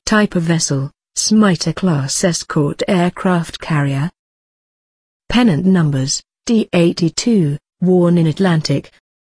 Type of vessel, Smiter-class escort aircraft carrier. Pennant numbers, D82, worn in Atlantic.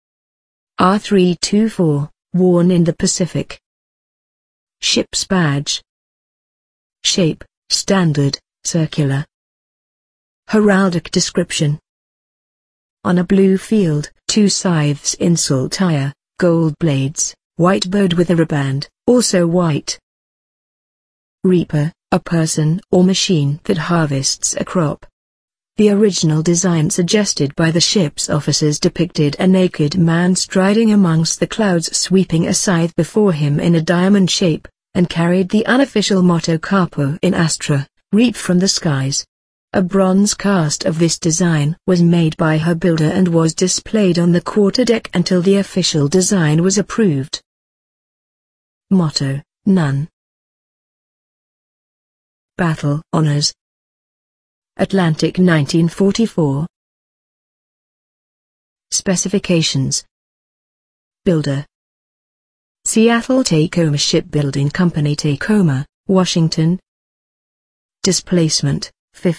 R324, worn in the Pacific. Ship's badge. Shape, standard, circular. Heraldic description. On a blue field, 2 scythes in saltire, gold blades, white bowed with a riband, also white. Reaper, a person or machine that harvests a crop. The original design suggested by the ship's officers depicted a naked man striding amongst the clouds sweeping a scythe before him in a diamond shape, and carried the unofficial motto Carpo in Astra, reap from the skies. A bronze cast of this design was made by her builder and was displayed on the quarterdeck until the official design was approved. Motto, None. Battle Honors. Atlantic 1944. Specifications. Builder: Seattle Tacoma Shipbuilding Company, Tacoma, Washington. Displacement,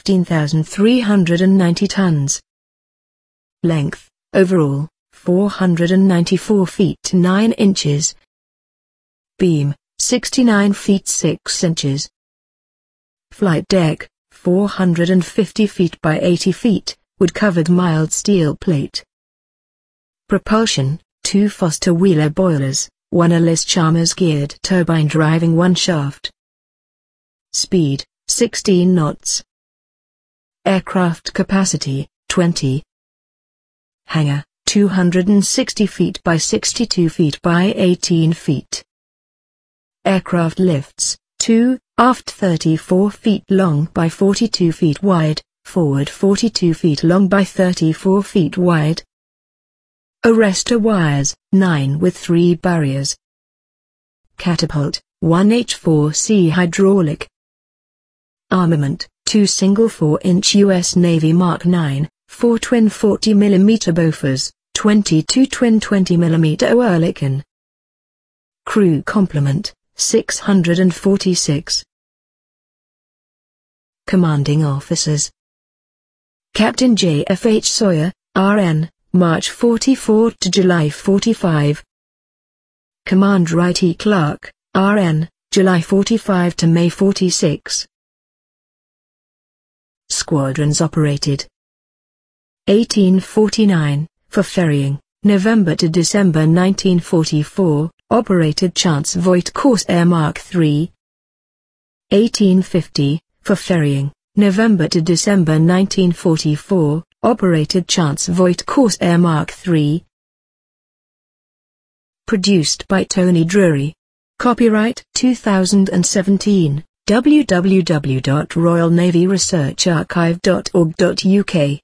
15,390 tons. Length, overall, 494 feet 9 inches. Beam, 69 feet 6 inches. Flight deck, 450 feet by 80 feet, wood-covered mild steel plate. Propulsion, 2 Foster Wheeler boilers, 1 Allis-Chalmers geared turbine driving 1 shaft. Speed, 16 knots. Aircraft capacity, 20. Hangar, 260 feet by 62 feet by 18 feet. Aircraft lifts, 2, aft 34 feet long by 42 feet wide, forward 42 feet long by 34 feet wide. Arrestor wires, 9 with 3 barriers. Catapult, 1 H-4C hydraulic. Armament, 2 single 4-inch U.S. Navy Mark 9, 4 twin 40mm Bofors, 22 twin 20mm Oerlikon. Crew complement, 646. Commanding officers. Captain J. F. H. Sawyer, R.N., March 44 to July 45. Commander I. T. Clark, R.N., July 45 to May 46. Squadrons operated. 1849, for ferrying, November to December 1944, operated Chance Voigt Corsair Mark III. 1850, for ferrying, November to December 1944, operated Chance Voigt Corsair Mark III. Produced by Tony Drury. Copyright 2017, www.royalnavyresearcharchive.org.uk.